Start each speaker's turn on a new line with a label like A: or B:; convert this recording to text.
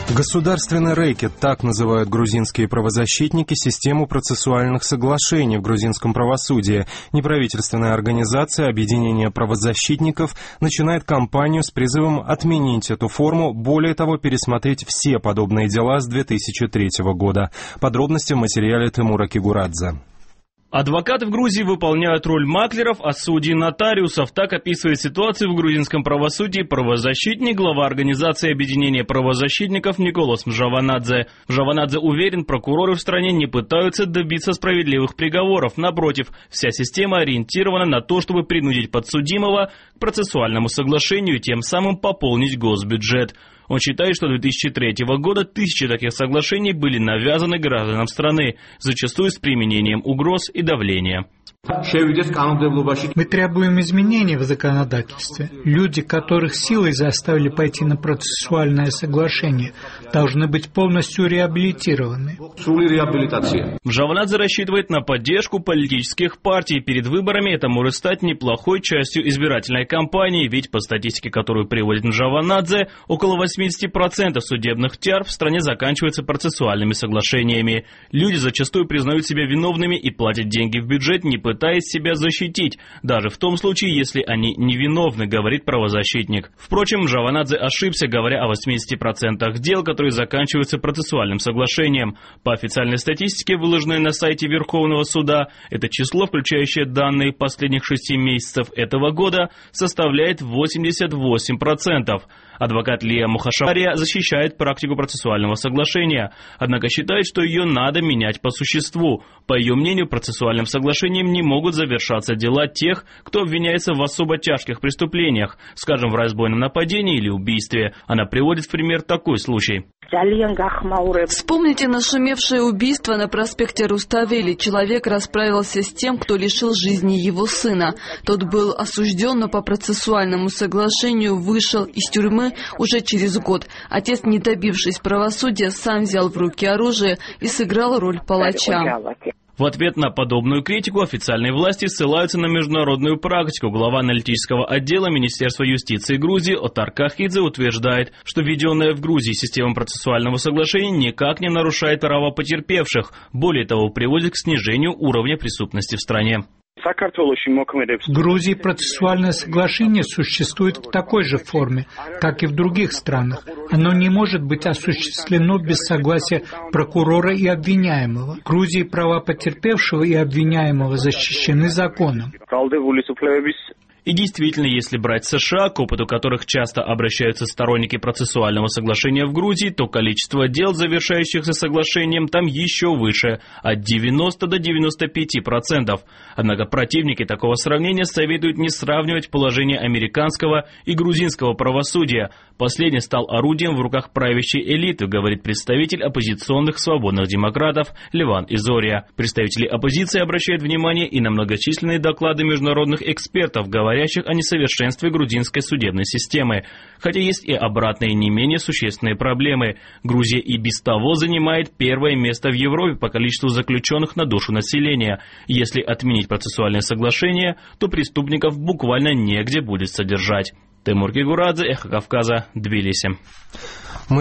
A: Государственный рэкет, так называют грузинские правозащитники систему процессуальных соглашений в грузинском правосудии. Неправительственная организация «Объединение правозащитников» начинает кампанию с призывом отменить эту форму, более того, пересмотреть все подобные дела с 2003 года. Подробности в материале Тимура Кигурадзе.
B: Адвокаты в Грузии выполняют роль маклеров, а судьи – нотариусов. Так описывает ситуацию в грузинском правосудии правозащитник, глава организации объединения правозащитников Николас Мжаванадзе. Мжаванадзе уверен, прокуроры в стране не пытаются добиться справедливых приговоров. Напротив, вся система ориентирована на то, чтобы принудить подсудимого к процессуальному соглашению и тем самым пополнить госбюджет. Он считает, что до 2003 года тысячи таких соглашений были навязаны гражданам страны, зачастую с применением угроз и давления.
C: Мы требуем изменений в законодательстве. Люди, которых силой заставили пойти на процессуальное соглашение, должны быть полностью реабилитированы.
B: Мжаванадзе рассчитывает на поддержку политических партий. Перед выборами это может стать неплохой частью избирательной кампании, ведь по статистике, которую приводит Мжаванадзе, около 80% судебных тяжб в стране заканчиваются процессуальными соглашениями. Люди зачастую признают себя виновными и платят деньги в бюджет, не пытаясь себя защитить, даже в том случае, если они невиновны, говорит правозащитник. Впрочем, Мжаванадзе ошибся, говоря о 80% дел, которые заканчиваются процессуальным соглашением. По официальной статистике, выложенной на сайте Верховного суда, это число, включающее данные последних 6 месяцев этого года, составляет 88%. Адвокат Лия Мухашария защищает практику процессуального соглашения, однако считает, что ее надо менять по существу. По ее мнению, процессуальным соглашением не могут завершаться дела тех, кто обвиняется в особо тяжких преступлениях, скажем, в разбойном нападении или убийстве. Она приводит в пример такой случай.
D: Вспомните нашумевшее убийство на проспекте Руставели. Человек расправился с тем, кто лишил жизни его сына. Тот был осужден, но по процессуальному соглашению вышел из тюрьмы уже через год. Отец, не добившись правосудия, сам взял в руки оружие и сыграл роль палача.
B: В ответ на подобную критику официальные власти ссылаются на международную практику. Глава аналитического отдела Министерства юстиции Грузии Отар Кахидзе утверждает, что введенная в Грузии система процессуального соглашения никак не нарушает права потерпевших. Более того, приводит к снижению уровня преступности в стране.
C: В Грузии процессуальное соглашение существует в такой же форме, как и в других странах. Оно не может быть осуществлено без согласия прокурора и обвиняемого. В Грузии права потерпевшего и обвиняемого защищены законом.
B: И действительно, если брать США, к опыту которых часто обращаются сторонники процессуального соглашения в Грузии, то количество дел, завершающихся соглашением, там еще выше, от 90 до 95%. Однако противники такого сравнения советуют не сравнивать положение американского и грузинского правосудия. Последний стал орудием в руках правящей элиты, говорит представитель оппозиционных свободных демократов Леван Изория. Представители оппозиции обращают внимание и на многочисленные доклады международных экспертов, говорящих о несовершенстве грузинской судебной системы. Хотя есть и обратные, не менее существенные проблемы. Грузия и без того занимает первое место в Европе по количеству заключенных на душу населения. Если отменить процессуальное соглашение, то преступников буквально негде будет содержать. Тимур Кигурадзе, Эхо Кавказа, Тбилиси.